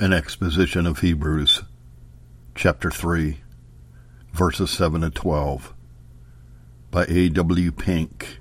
An exposition of Hebrews, chapter 3, verses 7 to 12, by A.W. Pink.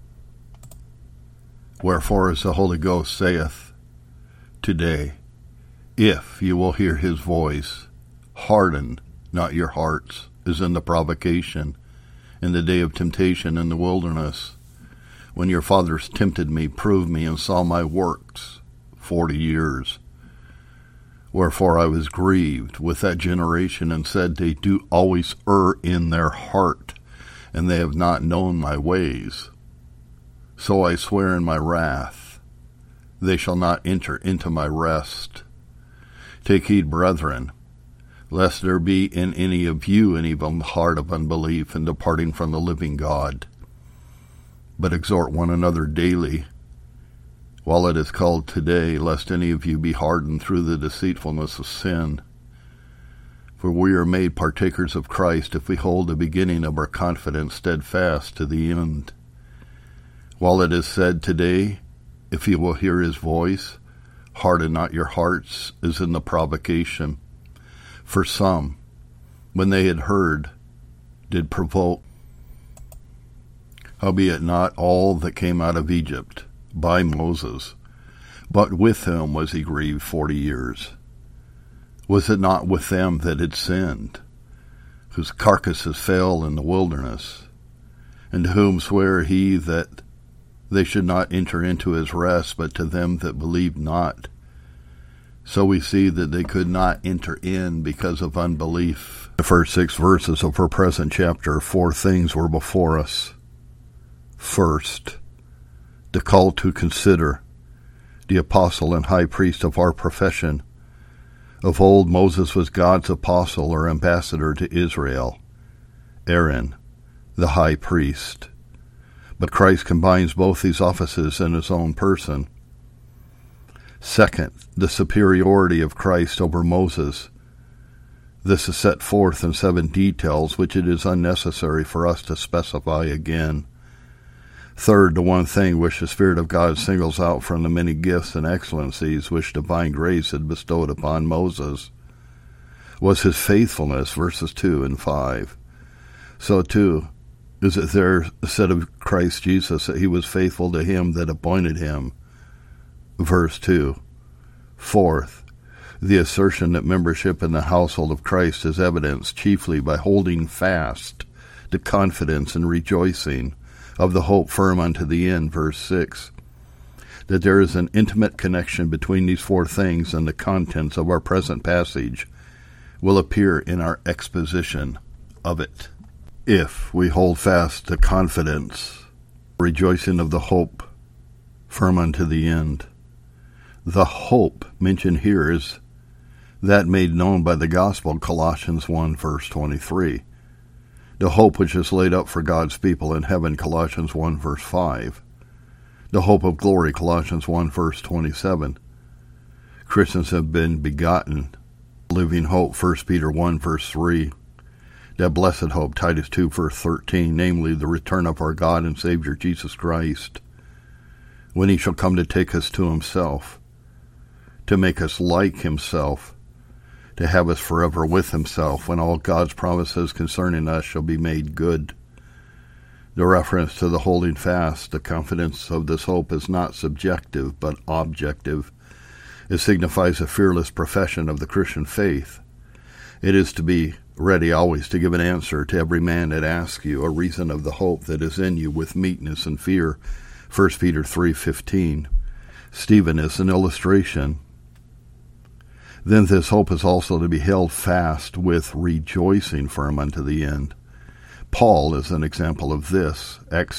Wherefore, as the Holy Ghost saith, today, if you will hear his voice, harden not your hearts, as in the provocation, in the day of temptation in the wilderness, when your fathers tempted me, proved me, and saw my works 40 years. Wherefore I was grieved with that generation, and said, they do always err in their heart, and they have not known my ways. So I swear in my wrath, they shall not enter into my rest. Take heed, brethren, lest there be in any of you an evil heart of unbelief in departing from the living God. But exhort one another daily, while it is called today, lest any of you be hardened through the deceitfulness of sin. For we are made partakers of Christ, if we hold the beginning of our confidence steadfast to the end. While it is said today, if you will hear his voice, harden not your hearts, as in the provocation. For some, when they had heard, did provoke. Howbeit not all that came out of Egypt by Moses, but with whom was he grieved 40 years? Was it not with them that had sinned, whose carcasses fell in the wilderness, and to whom sware he that they should not enter into his rest, but to them that believed not? So we see that they could not enter in because of unbelief. The first 6 verses of our present chapter, 4 things were before us. First, the call to consider the apostle and high priest of our profession. Of old, Moses was God's apostle or ambassador to Israel, Aaron, the high priest. But Christ combines both these offices in his own person. Second, the superiority of Christ over Moses. This is set forth in 7 details, which it is unnecessary for us to specify again. Third, the one thing which the Spirit of God singles out from the many gifts and excellencies which divine grace had bestowed upon Moses was his faithfulness, verses 2 and 5. So too is it there said of Christ Jesus that he was faithful to him that appointed him, verse 2. Fourth, the assertion that membership in the household of Christ is evidenced chiefly by holding fast to confidence and rejoicing of the hope firm unto the end, verse 6. That there is an intimate connection between these 4 things and the contents of our present passage will appear in our exposition of it. If we hold fast to confidence, rejoicing of the hope firm unto the end. The hope mentioned here is that made known by the gospel, Colossians 1, verse 23. The hope which is laid up for God's people in heaven, Colossians 1, verse 5. The hope of glory, Colossians 1, verse 27. Christians have been begotten, living hope, 1 Peter 1, verse 3. That blessed hope, Titus 2, verse 13, namely the return of our God and Savior Jesus Christ, when he shall come to take us to himself, to make us like himself, to have us forever with himself, when all God's promises concerning us shall be made good. The reference to the holding fast, the confidence of this hope is not subjective, but objective. It signifies a fearless profession of the Christian faith. It is to be ready always to give an answer to every man that asks you a reason of the hope that is in you with meekness and fear, 1 Peter 3:15. Stephen is an illustration. Then this hope is also to be held fast with rejoicing firm unto the end. Paul is an example of this, Acts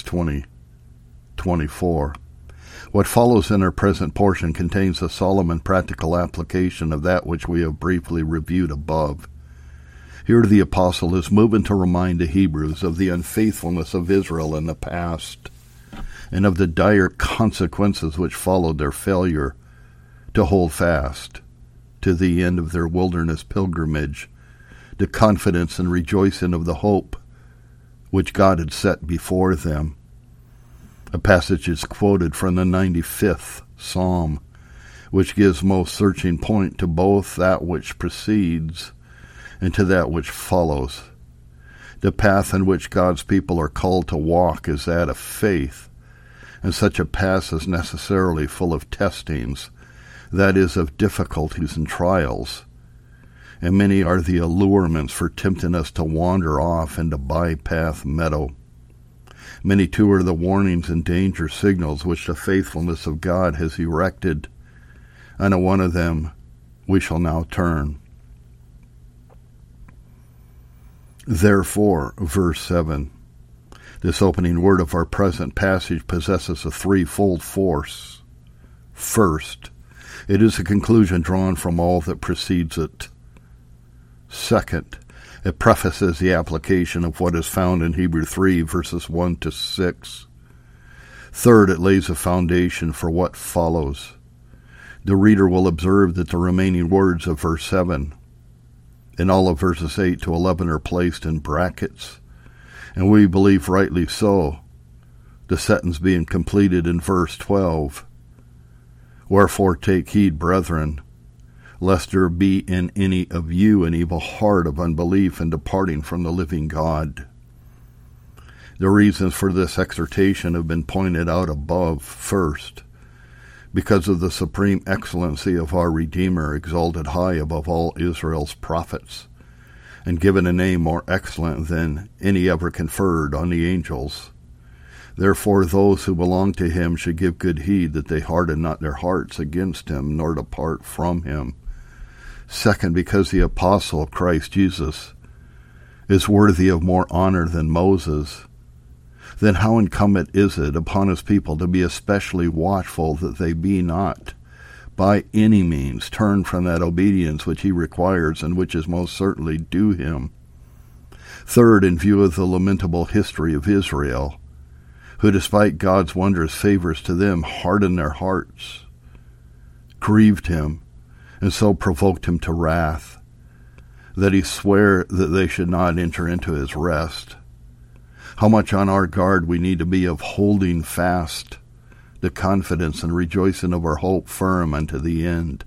20:24. What follows in our present portion contains a solemn and practical application of that which we have briefly reviewed above. Here the apostle is moving to remind the Hebrews of the unfaithfulness of Israel in the past, and of the dire consequences which followed their failure to hold fast to the end of their wilderness pilgrimage, the confidence and rejoicing of the hope which God had set before them. A passage is quoted from the 95th Psalm, which gives most searching point to both that which precedes and to that which follows. The path in which God's people are called to walk is that of faith, and such a path is necessarily full of testings, that is, of difficulties and trials, and many are the allurements for tempting us to wander off into bypath meadow. Many too are the warnings and danger signals which the faithfulness of God has erected, and to one of them we shall now turn. Therefore, verse 7, this opening word of our present passage possesses a threefold force. First, it is a conclusion drawn from all that precedes it. Second, it prefaces the application of what is found in Hebrews 3, verses 1 to 6. Third, it lays a foundation for what follows. The reader will observe that the remaining words of verse 7 and all of verses 8 to 11 are placed in brackets, and we believe rightly so, the sentence being completed in verse 12. Wherefore take heed, brethren, lest there be in any of you an evil heart of unbelief in departing from the living God. The reasons for this exhortation have been pointed out above. First, because of the supreme excellency of our Redeemer, exalted high above all Israel's prophets, and given a name more excellent than any ever conferred on the angels. Therefore those who belong to him should give good heed that they harden not their hearts against him, nor depart from him. Second, because the apostle of Christ Jesus is worthy of more honor than Moses, then how incumbent is it upon his people to be especially watchful that they be not by any means turned from that obedience which he requires and which is most certainly due him. Third, in view of the lamentable history of Israel, who despite God's wondrous favors to them hardened their hearts, grieved him, and so provoked him to wrath, that he sware that they should not enter into his rest. How much on our guard we need to be of holding fast the confidence and rejoicing of our hope firm unto the end.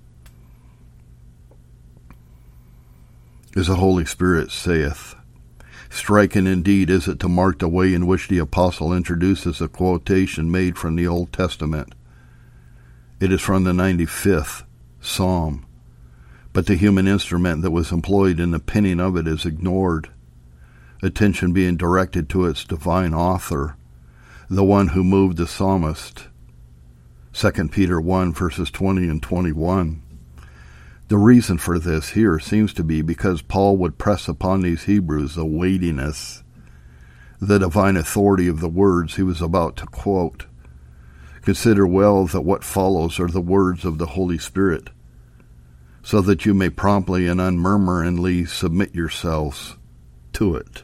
As the Holy Spirit saith, striking indeed is it to mark the way in which the apostle introduces a quotation made from the Old Testament. It is from the 95th Psalm, but the human instrument that was employed in the penning of it is ignored, attention being directed to its divine author, the one who moved the psalmist. 2 Peter 1, verses 20 and 21. The reason for this here seems to be because Paul would press upon these Hebrews the weightiness, the divine authority of the words he was about to quote. Consider well that what follows are the words of the Holy Spirit, so that you may promptly and unmurmuringly submit yourselves to it.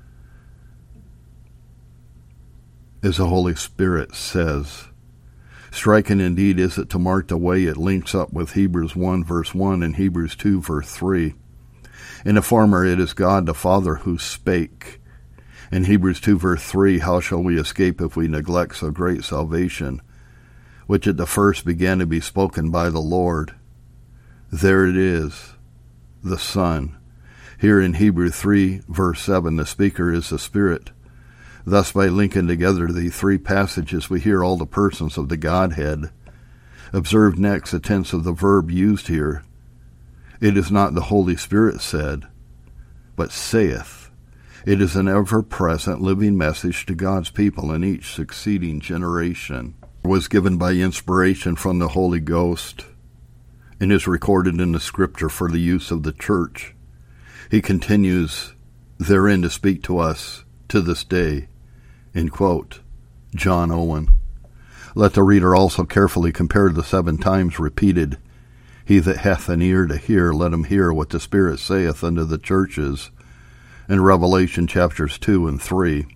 As the Holy Spirit says, striking indeed is it to mark the way it links up with Hebrews 1 verse 1 and Hebrews 2 verse 3. In the former it is God the Father who spake. In Hebrews 2 verse 3, how shall we escape if we neglect so great salvation, which at the first began to be spoken by the Lord? There it is, the Son. Here in Hebrews 3 verse 7, the speaker is the Spirit. Thus, by linking together the three passages, we hear all the persons of the Godhead. Observe next the tense of the verb used here. It is not the Holy Spirit said, but saith. It is an ever-present living message to God's people in each succeeding generation. It was given by inspiration from the Holy Ghost and is recorded in the Scripture for the use of the church. He continues therein to speak to us to this day. End quote. John Owen. Let the reader also carefully compare the 7 times repeated, he that hath an ear to hear, let him hear what the Spirit saith unto the churches, in Revelation chapters 2 and 3.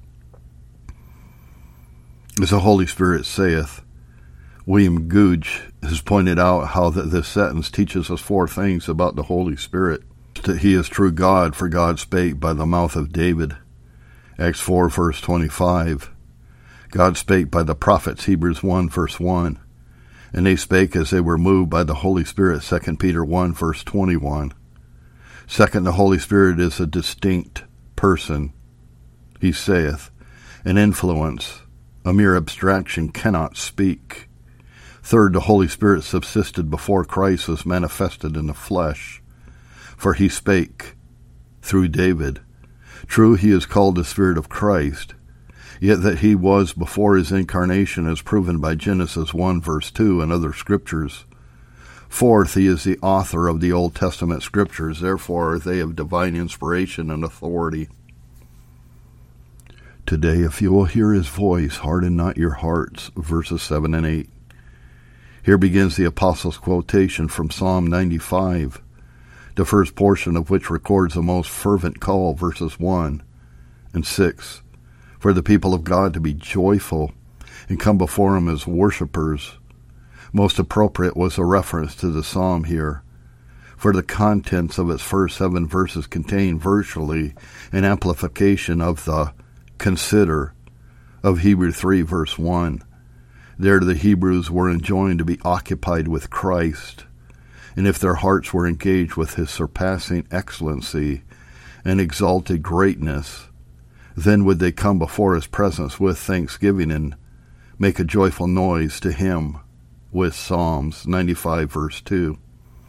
As the Holy Spirit saith, William Googe has pointed out how that this sentence teaches us 4 things about the Holy Spirit. That he is true God, for God spake by the mouth of David. Acts 4 verse 25. God spake by the prophets, Hebrews 1 verse 1. And they spake as they were moved by the Holy Spirit, 2 Peter 1, verse 21. Second, the Holy Spirit is a distinct person. He saith, an influence, a mere abstraction, cannot speak. Third, the Holy Spirit subsisted before Christ was manifested in the flesh, for he spake through David. True, he is called the Spirit of Christ, yet that he was before his incarnation is proven by Genesis 1, verse 2 and other scriptures. Fourth, he is the author of the Old Testament scriptures, therefore they have divine inspiration and authority. Today, if you will hear his voice, harden not your hearts, verses 7 and 8. Here begins the Apostles' quotation from Psalm 95, the first portion of which records the most fervent call, verses 1 and 6, for the people of God to be joyful and come before him as worshipers. Most appropriate was a reference to the psalm here, for the contents of its first 7 verses contain virtually an amplification of the consider of Hebrews 3, verse 1. There the Hebrews were enjoined to be occupied with Christ, and if their hearts were engaged with his surpassing excellency and exalted greatness, then would they come before his presence with thanksgiving and make a joyful noise to him with Psalms 95, verse 2.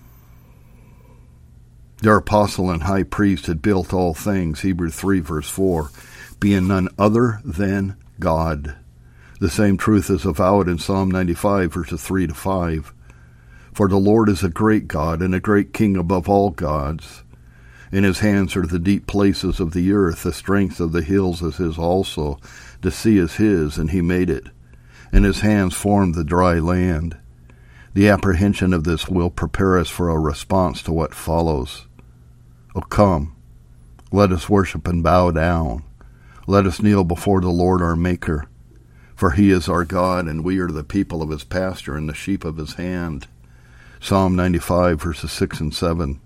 Their apostle and high priest had built all things, Hebrews 3, verse 4, being none other than God. The same truth is avowed in Psalm 95, verses 3 to 5. For the Lord is a great God and a great King above all gods. In his hands are the deep places of the earth. The strength of the hills is his also. The sea is his, and he made it. And his hands formed the dry land. The apprehension of this will prepare us for a response to what follows. O come, let us worship and bow down. Let us kneel before the Lord our Maker. For he is our God, and we are the people of his pasture and the sheep of his hand. Psalm 95, verses 6 and 7.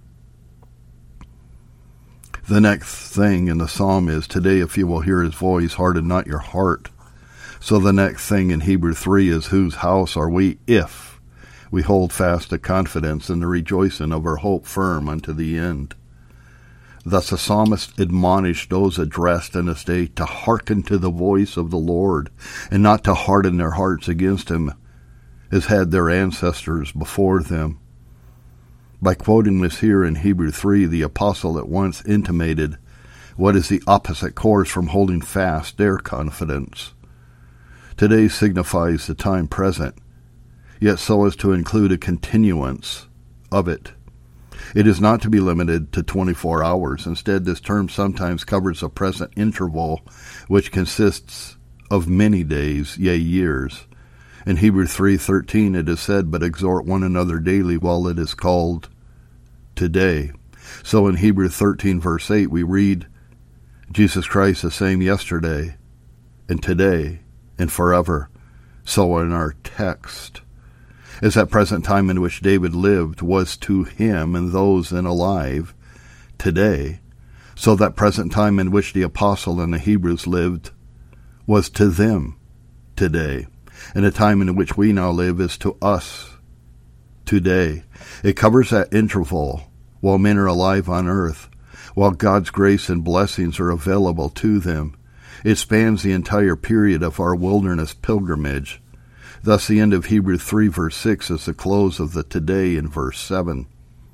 The next thing in the psalm is, today if you will hear his voice, harden not your heart. So the next thing in Hebrew 3 is, whose house are we if we hold fast the confidence and the rejoicing of our hope firm unto the end? Thus the psalmist admonished those addressed in this day to hearken to the voice of the Lord, and not to harden their hearts against him, as had their ancestors before them. By quoting this here in Hebrew 3, the apostle at once intimated what is the opposite course from holding fast their confidence. Today signifies the time present, yet so as to include a continuance of it. It is not to be limited to 24 hours. Instead, this term sometimes covers a present interval which consists of many days, yea, years. In Hebrews 3:13 it is said, but exhort one another daily while it is called today. So in Hebrews 13, verse 8, we read, Jesus Christ the same yesterday and today and forever. So in our text, as that present time in which David lived was to him and those then alive today, so that present time in which the apostle and the Hebrews lived was to them today, and the time in which we now live is to us today. It covers that interval while men are alive on earth, while God's grace and blessings are available to them. It spans the entire period of our wilderness pilgrimage. Thus the end of Hebrews 3, verse 6 is the close of the today in verse 7.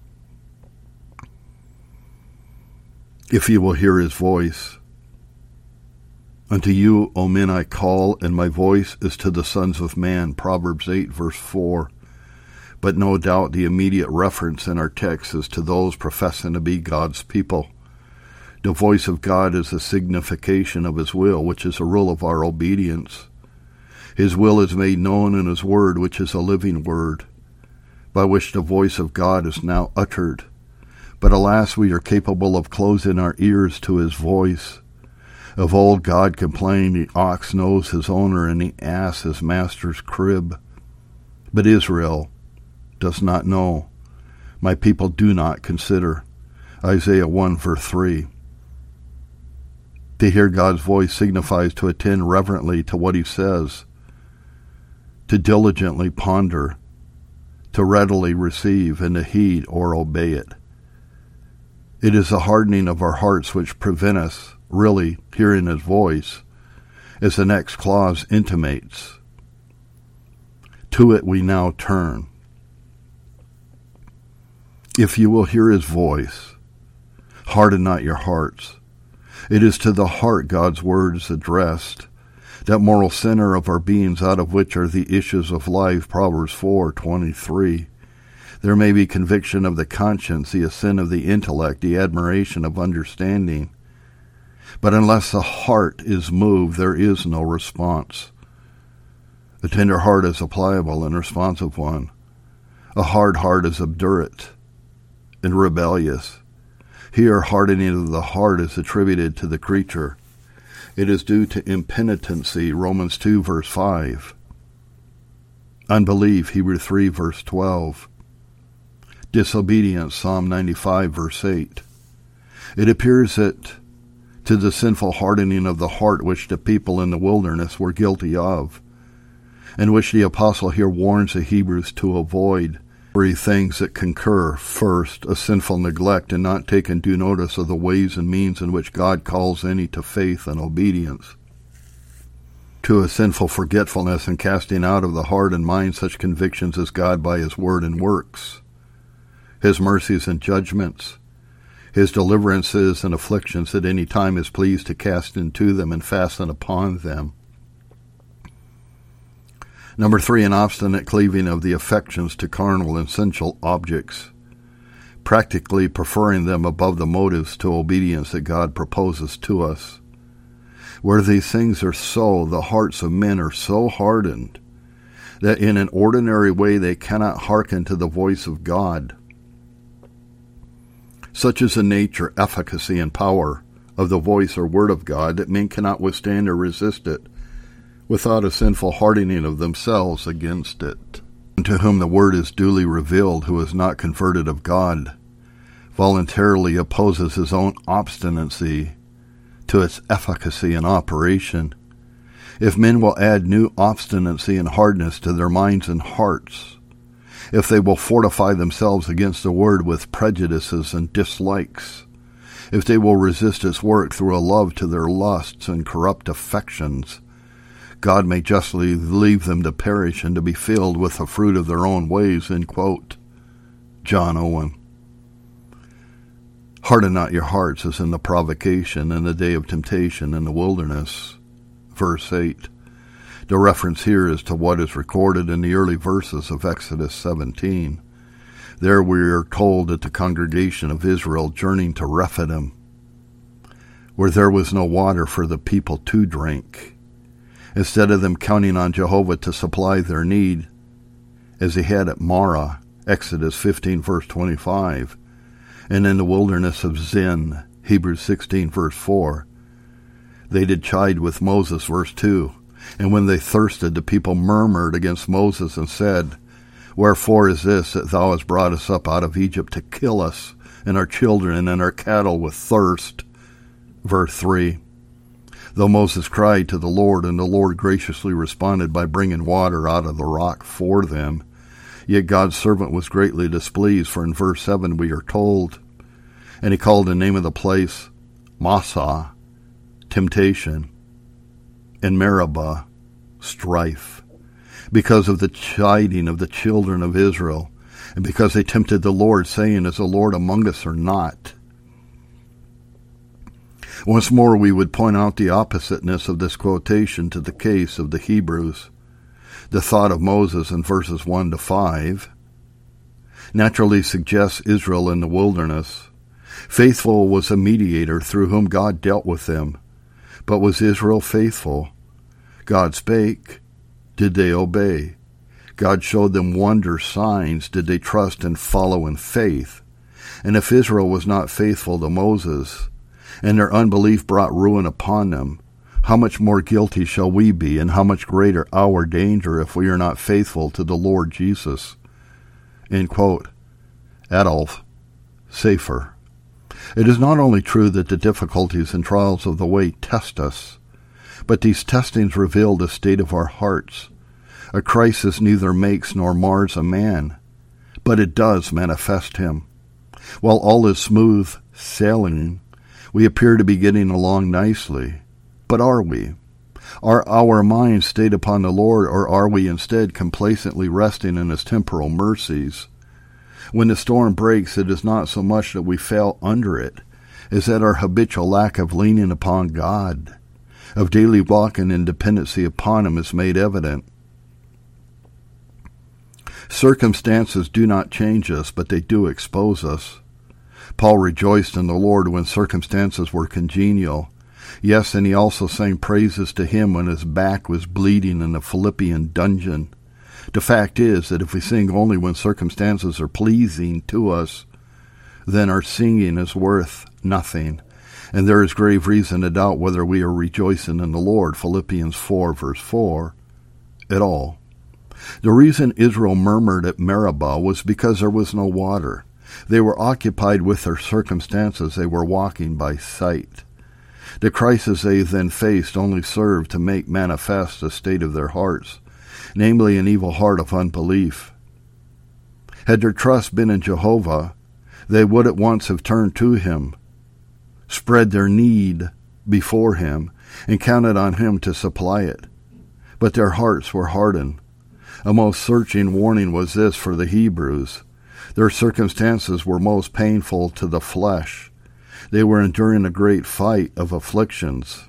If you will hear his voice, unto you, O men, I call, and my voice is to the sons of man, Proverbs 8, verse 4. But no doubt the immediate reference in our text is to those professing to be God's people. The voice of God is a signification of his will, which is a rule of our obedience. His will is made known in his word, which is a living word, by which the voice of God is now uttered. But alas, we are capable of closing our ears to his voice. Of old God complained, the ox knows his owner, and the ass his master's crib. But Israel does not know. My people do not consider. Isaiah 1, verse 3. To hear God's voice signifies to attend reverently to what he says, to diligently ponder, to readily receive, and to heed or obey it. It is the hardening of our hearts which prevent us really hearing his voice, as the next clause intimates. To it we now turn. If you will hear his voice, harden not your hearts. It is to the heart God's word is addressed, that moral center of our beings, out of which are the issues of life, Proverbs 4:23. There may be conviction of the conscience, the assent of the intellect, the admiration of understanding. But unless the heart is moved, there is no response. A tender heart is a pliable and responsive one. A hard heart is obdurate and rebellious. Here, hardening of the heart is attributed to the creature. It is due to impenitency, Romans 2, verse 5. Unbelief, Hebrews 3, verse 12. Disobedience, Psalm 95, verse 8. It appears that to the sinful hardening of the heart which the people in the wilderness were guilty of, and which the apostle here warns the Hebrews to avoid, three things that concur. First, a sinful neglect in not taking due notice of the ways and means in which God calls any to faith and obedience. Two, a sinful forgetfulness in casting out of the heart and mind such convictions as God by his word and works, his mercies and judgments, his deliverances and afflictions at any time is pleased to cast into them and fasten upon them. Number 3, an obstinate cleaving of the affections to carnal and sensual objects, practically preferring them above the motives to obedience that God proposes to us. Where these things are so, the hearts of men are so hardened that in an ordinary way they cannot hearken to the voice of God. Such is the nature, efficacy, and power of the voice or word of God that men cannot withstand or resist it without a sinful hardening of themselves against it. And to whom the word is duly revealed, who is not converted of God, voluntarily opposes his own obstinacy to its efficacy and operation. If men will add new obstinacy and hardness to their minds and hearts, if they will fortify themselves against the word with prejudices and dislikes, if they will resist its work through a love to their lusts and corrupt affections, God may justly leave them to perish and to be filled with the fruit of their own ways, end quote. John Owen. Harden not your hearts as in the provocation and the day of temptation in the wilderness. Verse 8. The reference here is to what is recorded in the early verses of Exodus 17. There we are told that the congregation of Israel journeyed to Rephidim, where there was no water for the people to drink. Instead of them counting on Jehovah to supply their need, as he had at Marah, Exodus 15, verse 25, and in the wilderness of Zin, Hebrews 16, verse 4, they did chide with Moses, verse 2. And when they thirsted, the people murmured against Moses and said, Wherefore is this, that thou hast brought us up out of Egypt to kill us and our children and our cattle with thirst? Verse 3. Though Moses cried to the Lord, and the Lord graciously responded by bringing water out of the rock for them, yet God's servant was greatly displeased, for in verse 7 we are told, And he called the name of the place Massah, temptation, and Meribah, strife, because of the chiding of the children of Israel, and because they tempted the Lord, saying, Is the Lord among us or not? Once more we would point out the oppositeness of this quotation to the case of the Hebrews. The thought of Moses in verses 1 to 5 naturally suggests Israel in the wilderness. Faithful was a mediator through whom God dealt with them. But was Israel faithful? God spake. Did they obey? God showed them wonders, signs. Did they trust and follow in faith? And if Israel was not faithful to Moses, and their unbelief brought ruin upon them, how much more guilty shall we be, and how much greater our danger if we are not faithful to the Lord Jesus? End quote. Adolf Safer. It is not only true that the difficulties and trials of the way test us, but these testings reveal the state of our hearts. A crisis neither makes nor mars a man, but it does manifest him. While all is smooth sailing, we appear to be getting along nicely. But are we? Are our minds stayed upon the Lord, or are we instead complacently resting in His temporal mercies? When the storm breaks, it is not so much that we fail under it, as that our habitual lack of leaning upon God, of daily walking in dependency upon Him, is made evident. Circumstances do not change us, but they do expose us. Paul rejoiced in the Lord when circumstances were congenial. Yes, and he also sang praises to Him when his back was bleeding in the Philippian dungeon. The fact is that if we sing only when circumstances are pleasing to us, then our singing is worth nothing, and there is grave reason to doubt whether we are rejoicing in the Lord, Philippians 4, verse 4, at all. The reason Israel murmured at Meribah was because there was no water. They were occupied with their circumstances. They were walking by sight. The crisis they then faced only served to make manifest the state of their hearts, namely an evil heart of unbelief. Had their trust been in Jehovah, they would at once have turned to Him, spread their need before Him, and counted on Him to supply it. But their hearts were hardened. A most searching warning was this for the Hebrews. Their circumstances were most painful to the flesh. They were enduring a great fight of afflictions.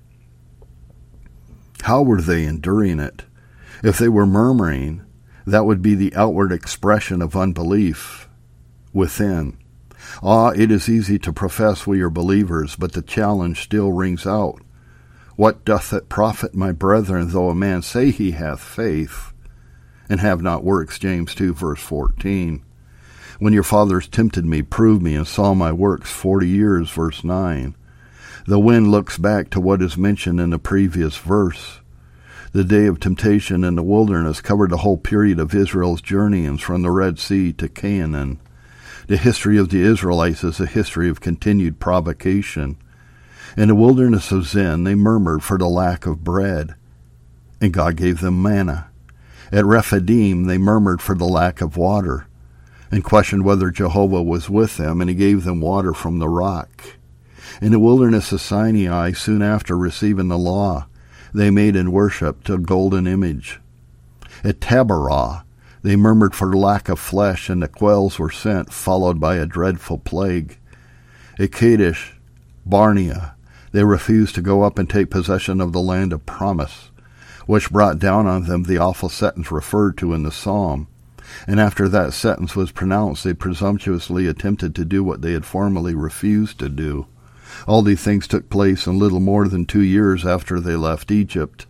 How were they enduring it? If they were murmuring, that would be the outward expression of unbelief within. It is easy to profess we are believers, but the challenge still rings out. What doth it profit, my brethren, though a man say he hath faith, and have not works? James 2, verse 14. When your fathers tempted me, proved me, and saw my works 40 years, verse 9. The wind looks back to what is mentioned in the previous verse. The day of temptation in the wilderness covered the whole period of Israel's journeyings from the Red Sea to Canaan. The history of the Israelites is a history of continued provocation. In the wilderness of Zin, they murmured for the lack of bread, and God gave them manna. At Rephidim, they murmured for the lack of water, and questioned whether Jehovah was with them, and He gave them water from the rock. In the wilderness of Sinai, soon after receiving the law, they made and worshipped a golden image. At Taberah, they murmured for lack of flesh, and the quails were sent, followed by a dreadful plague. At Kadesh Barnea, they refused to go up and take possession of the land of promise, which brought down on them the awful sentence referred to in the psalm. And after that sentence was pronounced, they presumptuously attempted to do what they had formerly refused to do. All these things took place in little more than 2 years after they left Egypt.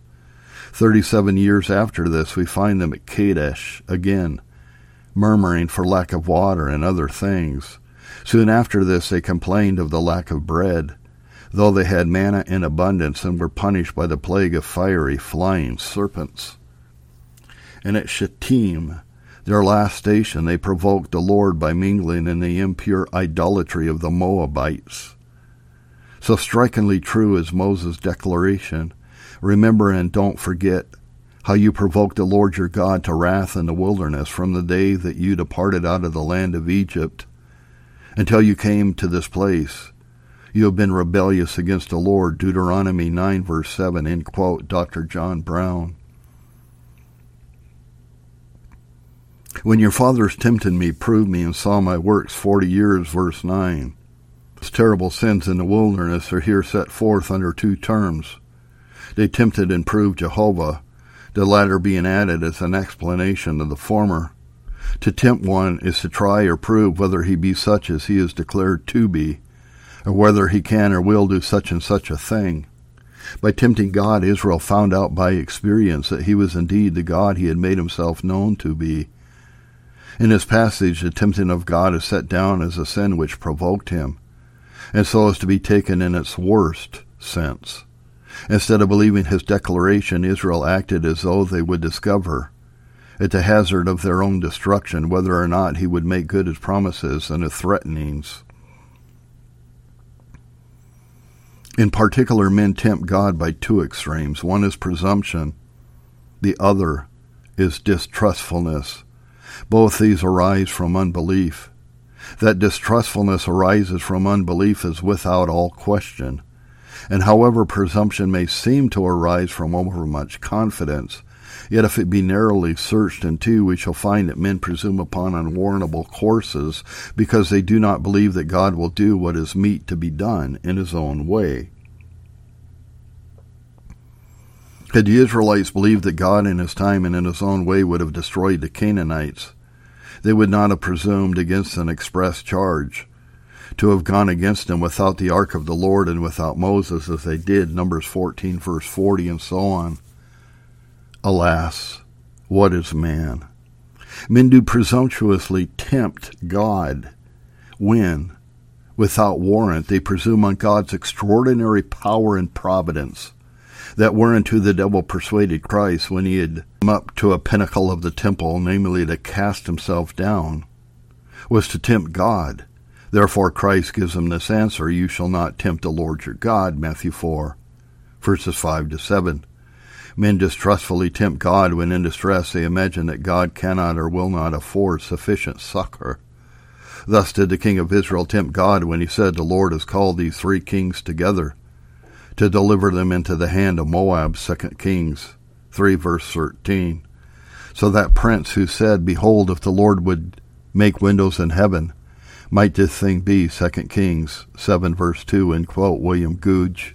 37 years after this, we find them at Kadesh again, murmuring for lack of water and other things. Soon after this, they complained of the lack of bread, though they had manna in abundance, and were punished by the plague of fiery, flying serpents. And at Shittim, their last station, they provoked the Lord by mingling in the impure idolatry of the Moabites. So strikingly true is Moses' declaration, remember and don't forget how you provoked the Lord your God to wrath in the wilderness from the day that you departed out of the land of Egypt until you came to this place. You have been rebellious against the Lord. Deuteronomy 9, verse 7, end quote, Dr. John Brown. When your fathers tempted me, proved me, and saw my works 40 years, verse 9. Those terrible sins in the wilderness are here set forth under 2 terms. They tempted and proved Jehovah, the latter being added as an explanation of the former. To tempt one is to try or prove whether he be such as he is declared to be, or whether he can or will do such and such a thing. By tempting God, Israel found out by experience that He was indeed the God He had made Himself known to be. In this passage, the tempting of God is set down as a sin which provoked Him, and so is to be taken in its worst sense. Instead of believing His declaration, Israel acted as though they would discover, at the hazard of their own destruction, whether or not He would make good His promises and His threatenings. In particular, men tempt God by 2 extremes. One is presumption, the other is distrustfulness. Both these arise from unbelief. That distrustfulness arises from unbelief is without all question. And however presumption may seem to arise from overmuch confidence, yet if it be narrowly searched into, we shall find that men presume upon unwarrantable courses, because they do not believe that God will do what is meet to be done in his own way. Had the Israelites believed that God in his time and in his own way would have destroyed the Canaanites, they would not have presumed against an express charge to have gone against him without the ark of the Lord and without Moses, as they did, Numbers 14, verse 40, and so on. Alas, what is man? Men do presumptuously tempt God when, without warrant, they presume on God's extraordinary power and providence, that whereunto the devil persuaded Christ when he had come up to a pinnacle of the temple, namely to cast himself down, was to tempt God. Therefore Christ gives him this answer, "You shall not tempt the Lord your God," Matthew 4, verses 5 to 7. Men distrustfully tempt God when in distress they imagine that God cannot or will not afford sufficient succor. Thus did the king of Israel tempt God when he said, "The Lord has called these 3 kings together to deliver them into the hand of Moab," 2 Kings 3, verse 13. So that prince who said, "Behold, if the Lord would make windows in heaven, might this thing be," 2 Kings 7, verse 2, and quote William Gouge.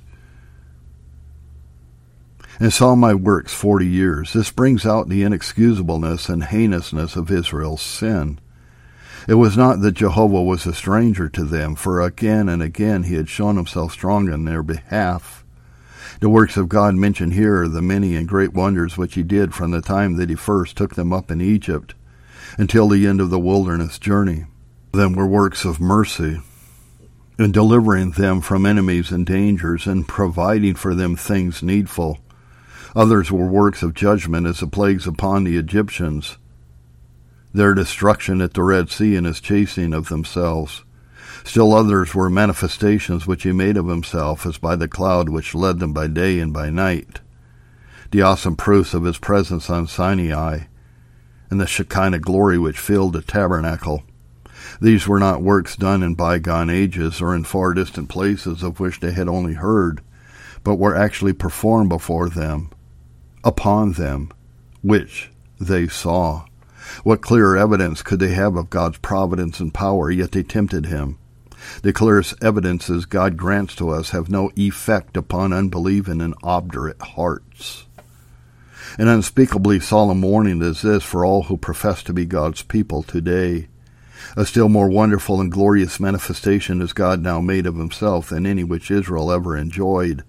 "And saw my works 40 years. This brings out the inexcusableness and heinousness of Israel's sin. It was not that Jehovah was a stranger to them, for again and again he had shown himself strong in their behalf. The works of God mentioned here are the many and great wonders which he did from the time that he first took them up in Egypt until the end of the wilderness journey. Them were works of mercy, in delivering them from enemies and dangers, and providing for them things needful. Others were works of judgment, as the plagues upon the Egyptians, their destruction at the Red Sea and his chasing of themselves. Still others were manifestations which he made of himself, as by the cloud which led them by day and by night, the awesome proofs of his presence on Sinai, and the Shekinah glory which filled the tabernacle. These were not works done in bygone ages or in far distant places of which they had only heard, but were actually performed before them, upon them, which they saw. What clearer evidence could they have of God's providence and power? Yet they tempted him. The clearest evidences God grants to us have no effect upon unbelieving and obdurate hearts. An unspeakably solemn warning is this for all who profess to be God's people today. A still more wonderful and glorious manifestation is God now made of himself than any which Israel ever enjoyed.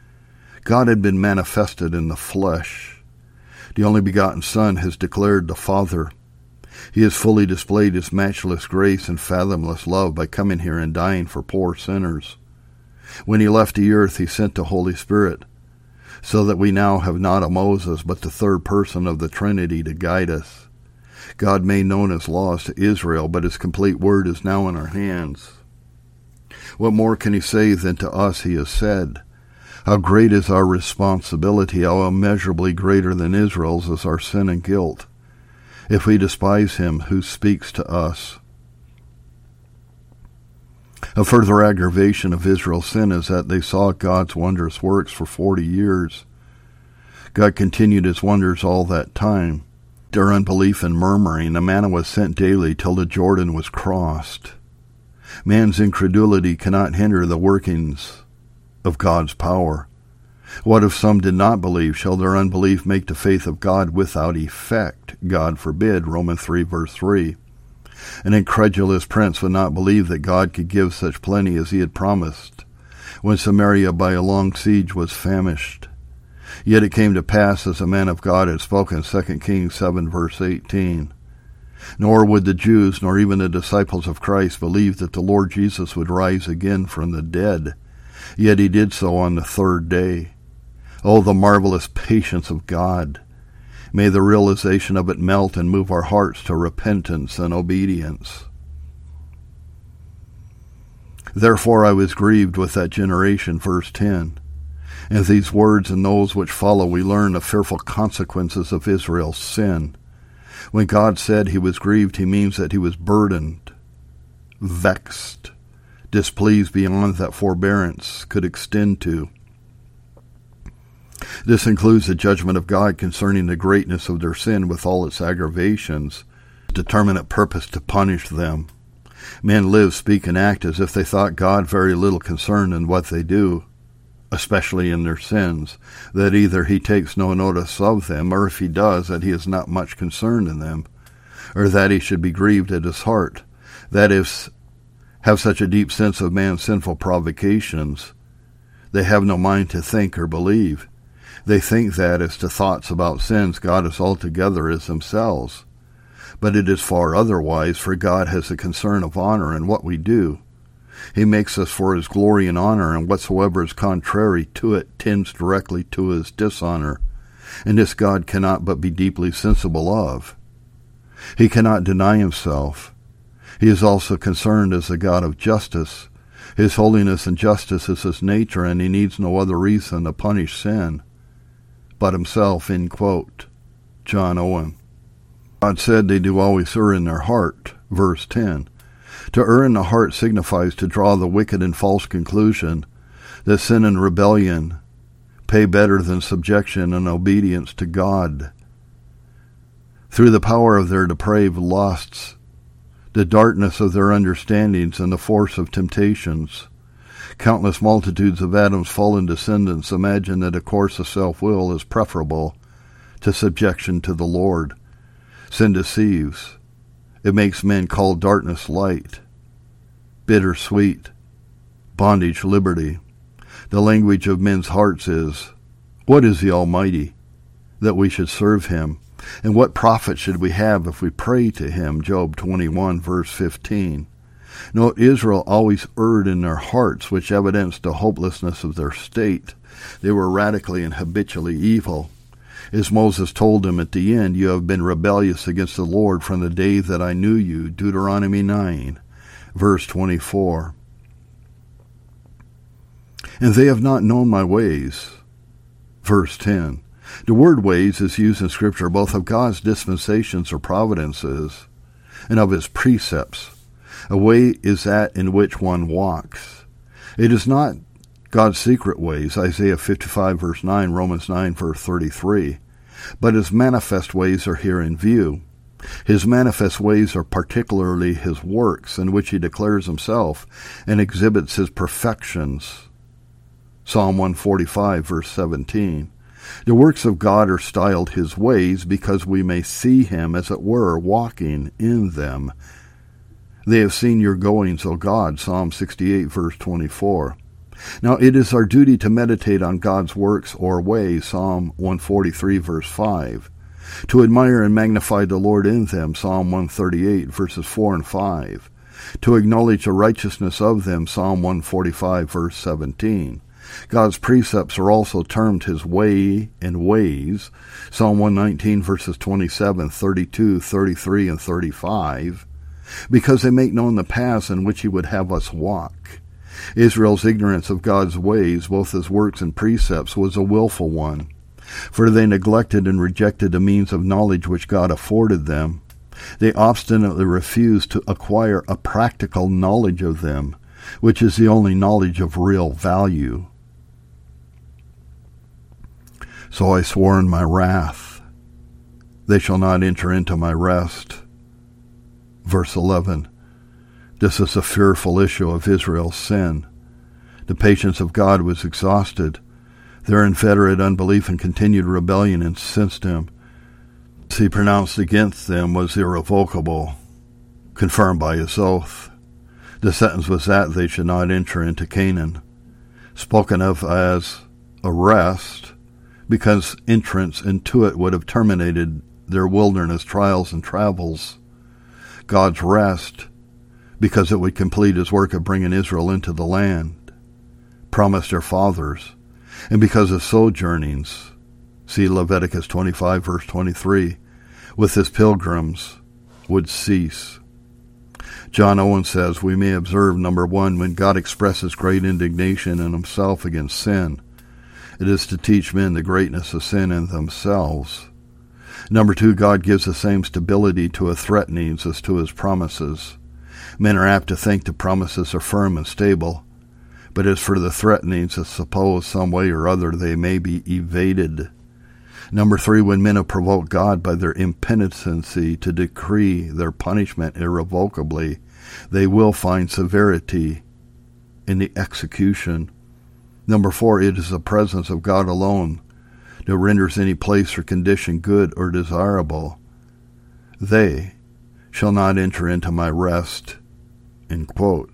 God had been manifested in the flesh. The only begotten Son has declared the Father. He has fully displayed his matchless grace and fathomless love by coming here and dying for poor sinners. When he left the earth, he sent the Holy Spirit, so that we now have not a Moses, but the third person of the Trinity to guide us. God made known his laws to Israel, but his complete word is now in our hands. What more can he say than to us he has said? How great is our responsibility, how immeasurably greater than Israel's is our sin and guilt, if we despise him who speaks to us. A further aggravation of Israel's sin is that they saw God's wondrous works for 40 years. God continued his wonders all that time. Their unbelief and murmuring, the manna was sent daily till the Jordan was crossed. Man's incredulity cannot hinder the workings of God's power. What if some did not believe? Shall their unbelief make the faith of God without effect? God forbid. Romans 3, verse 3. An incredulous prince would not believe that God could give such plenty as he had promised, when Samaria by a long siege was famished. Yet it came to pass as the man of God had spoken, 2 Kings 7, verse 18. Nor would the Jews, nor even the disciples of Christ, believe that the Lord Jesus would rise again from the dead. Yet he did so on the third day. Oh, the marvelous patience of God! May the realization of it melt and move our hearts to repentance and obedience. Therefore I was grieved with that generation, verse 10. In these words and those which follow, we learn the fearful consequences of Israel's sin. When God said he was grieved, he means that he was burdened, vexed, displeased beyond that forbearance could extend to. This includes the judgment of God concerning the greatness of their sin with all its aggravations, determinate purpose to punish them. Men live, speak, and act as if they thought God very little concerned in what they do, especially in their sins, that either he takes no notice of them, or if he does, that he is not much concerned in them, or that he should be grieved at his heart, that is, have such a deep sense of man's sinful provocations, they have no mind to think or believe. They think that as to thoughts about sins, God is altogether as themselves. But it is far otherwise, for God has a concern of honor in what we do. He makes us for his glory and honor, and whatsoever is contrary to it tends directly to his dishonor, and this God cannot but be deeply sensible of. He cannot deny himself. He is also concerned as a God of justice. His holiness and justice is his nature, and he needs no other reason to punish sin but himself, end quote. John Owen. God said they do always err in their heart, verse 10. To err in the heart signifies to draw the wicked and false conclusion that sin and rebellion pay better than subjection and obedience to God. Through the power of their depraved lusts, the darkness of their understandings, and the force of temptations, countless multitudes of Adam's fallen descendants imagine that a course of self-will is preferable to subjection to the Lord. Sin deceives. It makes men call darkness light, bitter sweet, bondage liberty. The language of men's hearts is, what is the Almighty, that we should serve him? And what profit should we have if we pray to him? Job 21, verse 15. Note, Israel always erred in their hearts, which evidenced the hopelessness of their state. They were radically and habitually evil. As Moses told them at the end, you have been rebellious against the Lord from the day that I knew you. Deuteronomy 9, verse 24. And they have not known my ways. Verse 10. The word ways is used in Scripture both of God's dispensations or providences and of his precepts. A way is that in which one walks. It is not God's secret ways, Isaiah 55, verse 9, Romans 9, verse 33. But his manifest ways are here in view. His manifest ways are particularly his works, in which he declares himself and exhibits his perfections. Psalm 145, verse 17. The works of God are styled his ways because we may see him, as it were, walking in them. They have seen your goings, O God, Psalm 68, verse 24. Now it is our duty to meditate on God's works or ways, Psalm 143, verse 5. To admire and magnify the Lord in them, Psalm 138, verses 4 and 5. To acknowledge the righteousness of them, Psalm 145, verse 17. God's precepts are also termed his way and ways, Psalm 119, verses 27, 32, 33, and 35. Because they make known the paths in which he would have us walk. Israel's ignorance of God's ways, both his works and precepts, was a willful one, for they neglected and rejected the means of knowledge which God afforded them. They obstinately refused to acquire a practical knowledge of them, which is the only knowledge of real value. So I swore in my wrath, they shall not enter into my rest. Verse 11. This is a fearful issue of Israel's sin. The patience of God was exhausted. Their inveterate unbelief and continued rebellion incensed him. He pronounced against them was irrevocable, confirmed by his oath. The sentence was that they should not enter into Canaan, spoken of as a rest, because entrance into it would have terminated their wilderness trials and travels. God's rest, because it would complete his work of bringing Israel into the land, promised their fathers, and because his sojournings, see Leviticus 25, verse 23, with his pilgrims would cease. John Owen says, we may observe, number one, when God expresses great indignation in himself against sin, It is to teach men the greatness of sin in themselves. Number 2, God gives the same stability to his threatenings as to his promises. Men are apt to think the promises are firm and stable, but as for the threatenings, it's supposed some way or other they may be evaded. Number 3, when men have provoked God by their impenitency to decree their punishment irrevocably, they will find severity in the execution. Number 4, it is the presence of God alone that renders any place or condition good or desirable. They shall not enter into my rest. End quote.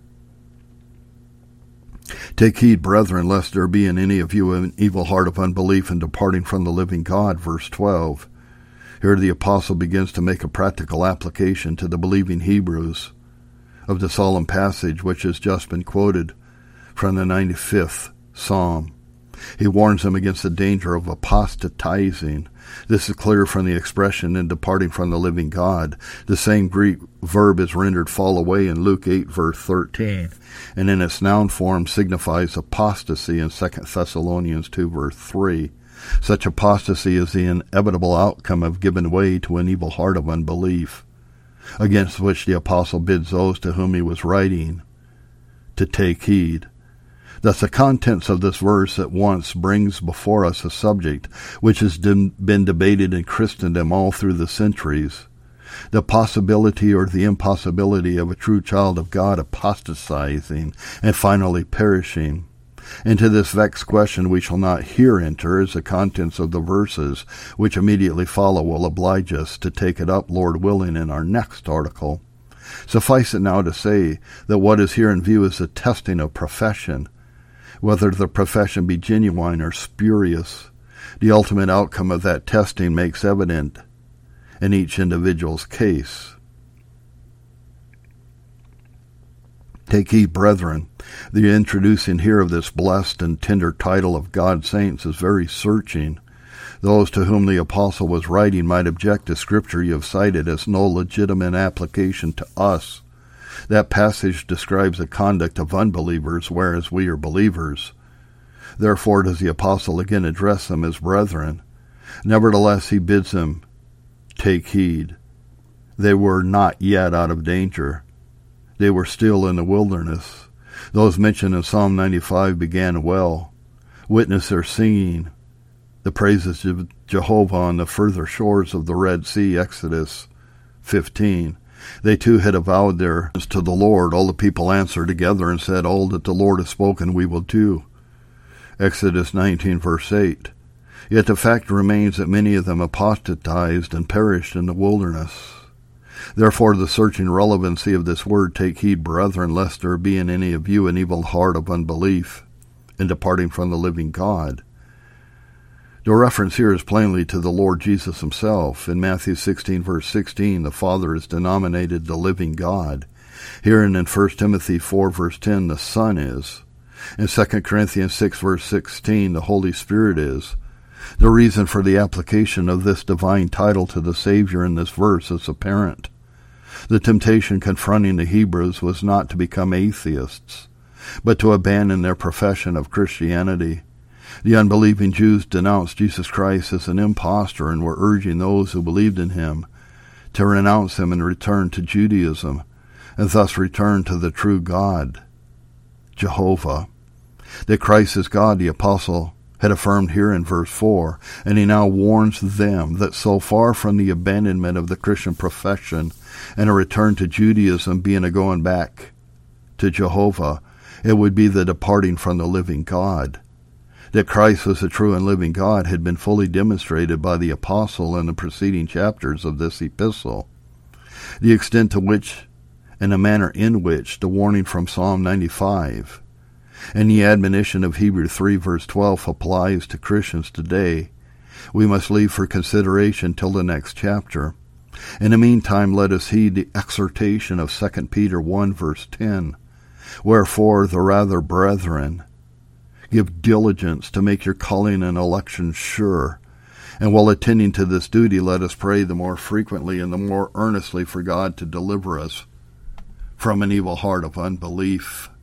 Take heed, brethren, lest there be in any of you an evil heart of unbelief in departing from the living God. Verse 12. Here the apostle begins to make a practical application to the believing Hebrews of the solemn passage which has just been quoted from the 95th Psalm. He warns them against the danger of apostatizing. This is clear from the expression in departing from the living God. The same Greek verb is rendered fall away in Luke 8, verse 13, and in its noun form signifies apostasy in 2 Thessalonians 2, verse 3. Such apostasy is the inevitable outcome of giving way to an evil heart of unbelief, against which the apostle bids those to whom he was writing to take heed. Thus the contents of this verse at once brings before us a subject which has been debated in Christendom all through the centuries, the possibility or the impossibility of a true child of God apostatizing and finally perishing. Into this vexed question we shall not here enter, as the contents of the verses which immediately follow will oblige us to take it up, Lord willing, in our next article. Suffice it now to say that what is here in view is the testing of profession. Whether the profession be genuine or spurious, the ultimate outcome of that testing makes evident in each individual's case. Take heed, brethren. The introducing here of this blessed and tender title of God's saints is very searching. Those to whom the apostle was writing might object to Scripture you have cited as no legitimate application to us. That passage describes the conduct of unbelievers, whereas we are believers. Therefore does the apostle again address them as brethren. Nevertheless, he bids them take heed. They were not yet out of danger. They were still in the wilderness. Those mentioned in Psalm 95 began well. Witness their singing the praises of Jehovah on the further shores of the Red Sea, Exodus 15. They too had avowed their to the Lord. All the people answered together and said, all that the Lord has spoken we will do. Exodus 19, verse 8. Yet the fact remains that many of them apostatized and perished in the wilderness. Therefore the searching relevancy of this word, take heed, brethren, lest there be in any of you an evil heart of unbelief in departing from the living God. The reference here is plainly to the Lord Jesus himself. In Matthew 16, verse 16, the Father is denominated the living God. Here in 1 Timothy 4, verse 10, the Son is. In 2 Corinthians 6, verse 16, the Holy Spirit is. The reason for the application of this divine title to the Savior in this verse is apparent. The temptation confronting the Hebrews was not to become atheists, but to abandon their profession of Christianity. The unbelieving Jews denounced Jesus Christ as an impostor and were urging those who believed in him to renounce him and return to Judaism, and thus return to the true God, Jehovah. That Christ is God, the apostle had affirmed here in verse 4, and he now warns them that so far from the abandonment of the Christian profession and a return to Judaism being a going back to Jehovah, it would be the departing from the living God. That Christ was the true and living God had been fully demonstrated by the apostle in the preceding chapters of this epistle. The extent to which and the manner in which the warning from Psalm 95 and the admonition of Hebrews 3 verse 12 applies to Christians today, we must leave for consideration till the next chapter. In the meantime, let us heed the exhortation of 2 Peter 1 verse 10. Wherefore, the rather, brethren, give diligence to make your calling and election sure. And while attending to this duty, let us pray the more frequently and the more earnestly for God to deliver us from an evil heart of unbelief.